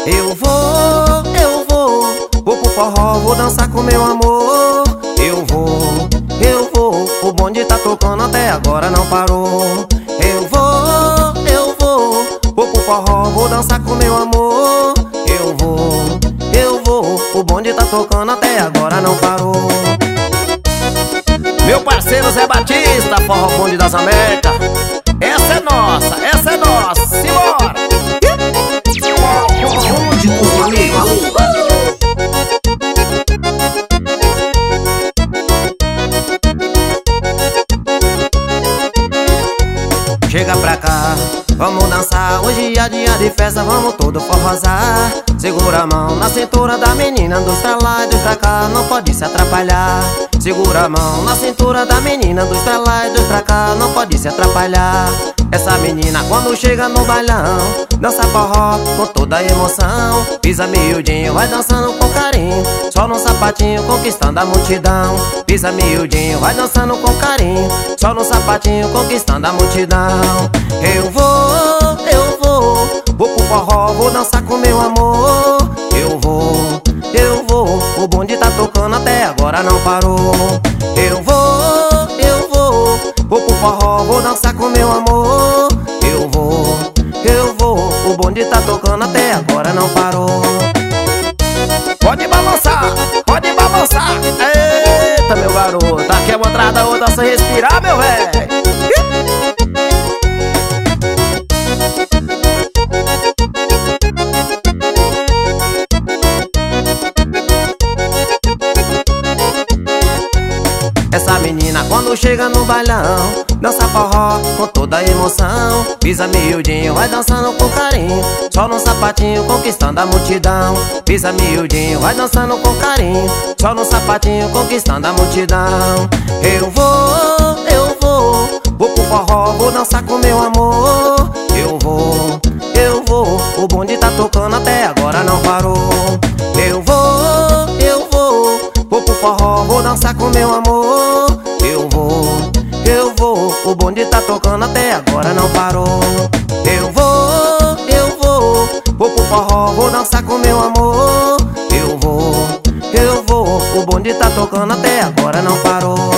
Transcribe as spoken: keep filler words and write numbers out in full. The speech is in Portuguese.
Eu vou, eu vou, vou pro forró, vou dançar com meu amor. Eu vou, eu vou, o bonde tá tocando até agora não parou. Eu vou, eu vou, vou pro forró, vou dançar com meu amor. Eu vou, eu vou, o bonde tá tocando até agora não parou. Meu parceiro Zé Batista, Forró Bonde das Américas. Essa é nossa, essa é nossa, simbora! Bonde dos amigos. Chega pra cá, vamos dançar. Hoje é dia de festa, vamos todo forrosar. Segura a mão na cintura da menina, dos pra lá e dos pra cá, não pode se atrapalhar. Segura a mão na cintura da menina, dos pra lá e dos pra cá, não pode se atrapalhar. Essa menina quando chega no bailão, dança forró com toda a emoção. Pisa miudinho, vai dançando com carinho, só no sapatinho conquistando a multidão. Pisa miudinho, vai dançando com carinho, só no sapatinho conquistando a multidão. Eu vou, eu vou, vou pro forró, vou dançar com meu amor. Eu vou, eu vou, o bonde tá tocando até agora não parou. Eu vou, eu vou, vou pro forró, vou dançar com meu amor. Eu vou, eu vou, o bonde tá tocando até agora não parou. Pode balançar, pode balançar. Eita, meu garoto, aqui é uma atrás da outra sem respirar, meu velho. Essa menina quando chega no bailão, dança forró com toda a emoção. Pisa miudinho, vai dançando com carinho, só no sapatinho conquistando a multidão. Pisa miudinho, vai dançando com carinho, só no sapatinho conquistando a multidão. Eu vou, eu vou, vou pro forró, vou dançar com meu amor. Eu vou, eu vou, o bonde tá tocando até agora não parou. Eu vou, eu vou, vou pro forró, vou dançar com meu amor. Eu vou, eu vou, o bonde tá tocando até agora não parou. Eu vou, eu vou, vou pro forró, vou dançar com meu amor. Eu vou, eu vou, o bonde tá tocando até agora não parou.